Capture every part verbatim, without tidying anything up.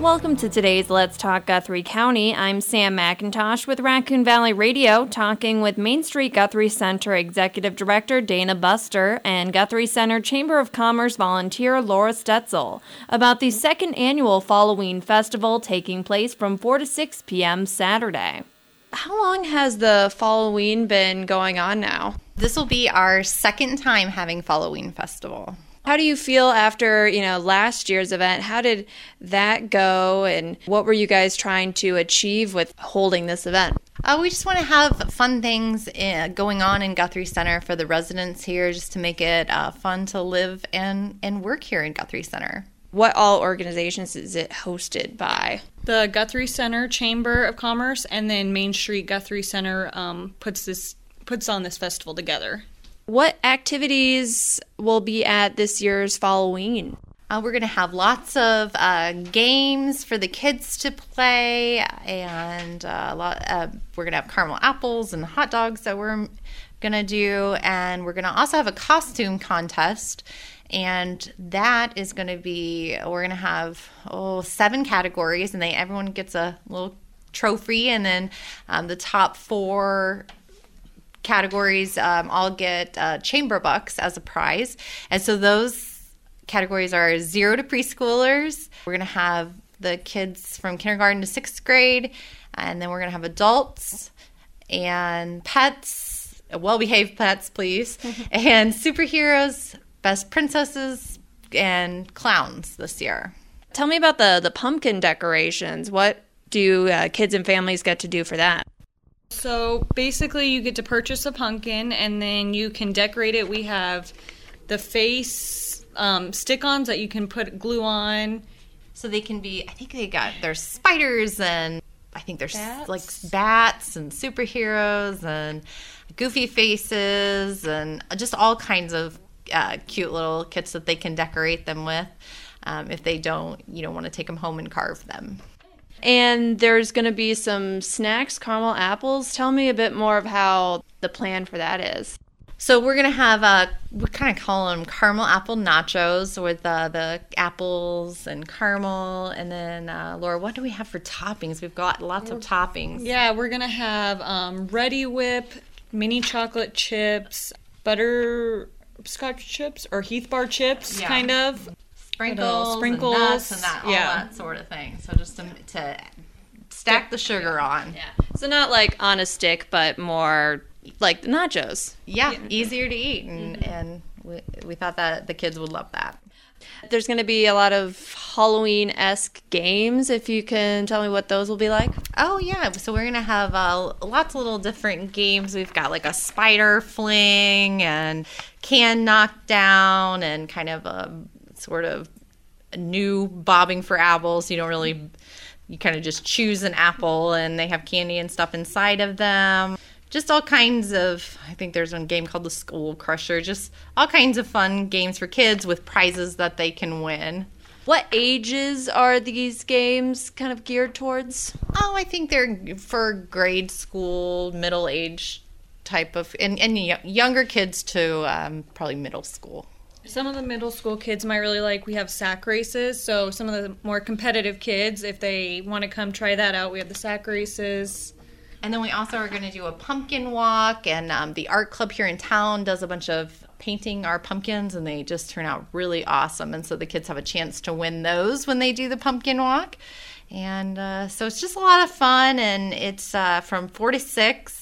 Welcome to today's Let's Talk Guthrie County. I'm Sam McIntosh with Raccoon Valley Radio, talking with Main Street Guthrie Center Executive Director Dana Buster and Guthrie Center Chamber of Commerce volunteer Laura Stetzel about the second annual Halloween Festival taking place from four to six p.m. Saturday. How long has the Halloween been going on now? This will be our second time having Halloween Festival. How do you feel after, you know, last year's event? How did that go, and what were you guys trying to achieve with holding this event? Uh, we just want to have fun things uh, going on in Guthrie Center for the residents here, just to make it uh, fun to live and, and work here in Guthrie Center. What all organizations is it hosted by? The Guthrie Center Chamber of Commerce, and then Main Street Guthrie Center um, puts this puts on this festival together. What activities will be at this year's Halloween? Uh, we're going to have lots of uh, games for the kids to play, and uh, a lot. Uh, we're going to have caramel apples and hot dogs that we're going to do, and we're going to also have a costume contest, and that is going to be. We're going to have oh seven categories, and they everyone gets a little trophy, and then um, the top four categories um, all get uh, chamber bucks as a prize. And so those categories are zero to preschoolers. We're going to have the kids from kindergarten to sixth grade, and then we're going to have adults and pets, well-behaved pets, please, and superheroes, best princesses, and clowns this year. Tell me about the, the pumpkin decorations. What do uh, kids and families get to do for that? So basically you get to purchase a pumpkin, and then you can decorate it. We have the face um, stick-ons that you can put glue on. So they can be, I think they got, there's spiders, and I think there's bats? like bats and superheroes and goofy faces and just all kinds of uh, cute little kits that they can decorate them with um, if they don't, you know, want to take them home and carve them. And there's going to be some snacks, caramel apples. Tell me a bit more of how the plan for that is. So we're going to have, uh, we kind of call them caramel apple nachos with uh, the apples and caramel. And then, uh, Laura, what do we have for toppings? We've got lots of toppings. Yeah, we're going to have um, Ready Whip, mini chocolate chips, butterscotch chips, or Heath Bar chips, Yeah. kind of. Sprinkles, Sprinkles, and nuts and that, all yeah. that sort of thing. So just to, to stack the sugar on. Yeah. So not like on a stick, but more like the nachos. Yeah, yeah. Easier to eat, and, mm-hmm. and we, we thought that the kids would love that. There's going to be a lot of Halloween-esque games, if you can tell me what those will be like. Oh, yeah. So we're going to have uh, lots of little different games. We've got like a spider fling and can knockdown and kind of a sort of new bobbing for apples. You don't really, you kind of just choose an apple, and they have candy and stuff inside of them. Just all kinds of, I think there's one game called the Skull Crusher. Just all kinds of fun games for kids with prizes that they can win. What ages are these games kind of geared towards? Oh, I think they're for grade school, middle age type of, and, and younger kids to um, probably middle school. Some of the middle school kids might really like, we have sack races, so some of the more competitive kids, if they want to come try that out, we have the sack races. And then we also are going to do a pumpkin walk, and um, the art club here in town does a bunch of painting our pumpkins, and they just turn out really awesome, and so the kids have a chance to win those when they do the pumpkin walk. And uh, so it's just a lot of fun, and it's uh, from four to six.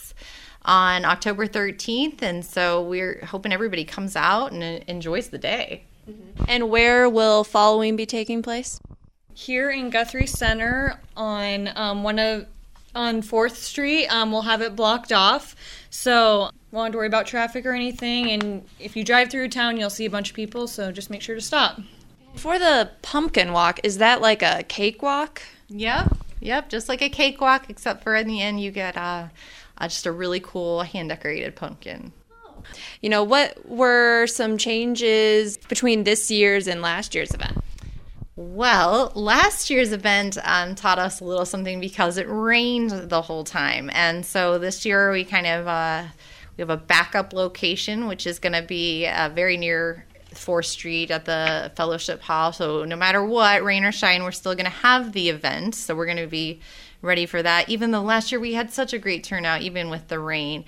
On October thirteenth, and so we're hoping everybody comes out and enjoys the day. Mm-hmm. And where will Halloween be taking place? Here in Guthrie Center on um, one of on fourth Street. Um, we'll have it blocked off, so won't have to worry about traffic or anything. And if you drive through town, you'll see a bunch of people, so just make sure to stop. For the pumpkin walk, is that like a cakewalk? Yep, yep, just like a cakewalk, except for in the end you get uh, uh, just a really cool hand-decorated pumpkin. You know, what were some changes between this year's and last year's event? Well, last year's event um, taught us a little something because it rained the whole time. And so this year we kind of, uh, we have a backup location, which is going to be uh, very near fourth Street at the Fellowship Hall. So no matter what, rain or shine, we're still going to have the event. So we're going to be ready for that. Even though last year we had such a great turnout, even with the rain.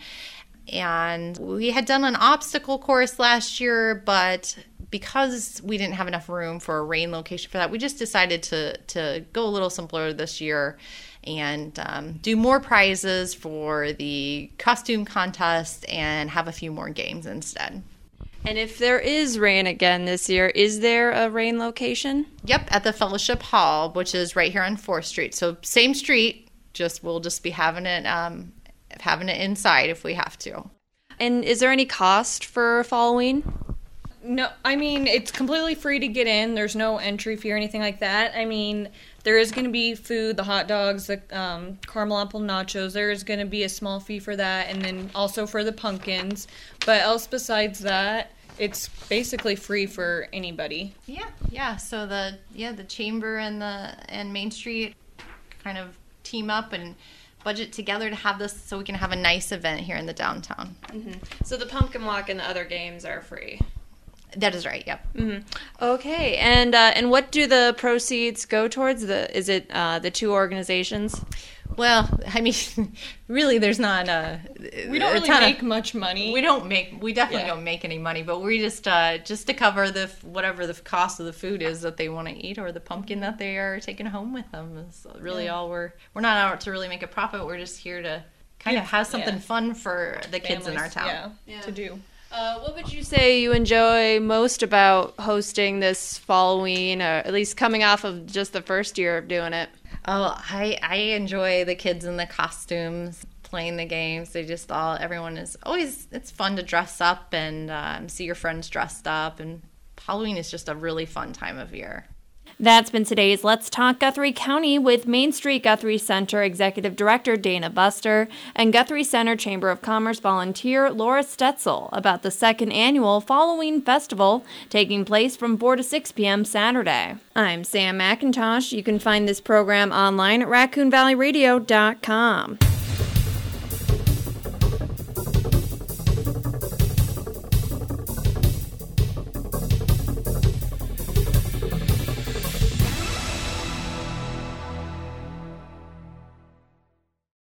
And we had done an obstacle course last year, but because we didn't have enough room for a rain location for that, we just decided to, to go a little simpler this year and um, do more prizes for the costume contest and have a few more games instead. And if there is rain again this year, is there a rain location? Yep, at the Fellowship Hall, which is right here on fourth Street. So same street, just we'll just be having it um, having it inside if we have to. And is there any cost for Halloween? No, I mean, it's completely free to get in. There's no entry fee or anything like that. I mean, there is going to be food, the hot dogs, the um, caramel apple nachos. There is going to be a small fee for that, and then also for the pumpkins. But else besides that, it's basically free for anybody. Yeah, yeah. So the yeah the Chamber and the and Main Street kind of team up and budget together to have this so we can have a nice event here in the downtown. Mm-hmm. So the pumpkin walk and the other games are free. That is right. Yep. Mm-hmm. Okay, and uh, and what do the proceeds go towards? The is it uh, the two organizations? Well, I mean, really, there's not a. We don't a really ton make of, much money. We don't make. We definitely Yeah. don't make any money, but we just uh, just to cover the whatever the cost of the food is that they want to eat or the pumpkin that they are taking home with them is really Yeah. all we're. We're not out to really make a profit. We're just here to kind of Yeah. have something Yeah. fun for the kids in our Families, town. Yeah, Yeah. to do. Uh, what would you say you enjoy most about hosting this Halloween, or at least coming off of just the first year of doing it? Oh, I I enjoy the kids in the costumes playing the games. They just all everyone is always it's fun to dress up and um, see your friends dressed up, and Halloween is just a really fun time of year. That's been today's Let's Talk Guthrie County with Main Street Guthrie Center Executive Director Dana Buster and Guthrie Center Chamber of Commerce volunteer Laura Stetzel about the second annual Halloween Festival taking place from four to six p.m. Saturday. I'm Sam McIntosh. You can find this program online at raccoon valley radio dot com.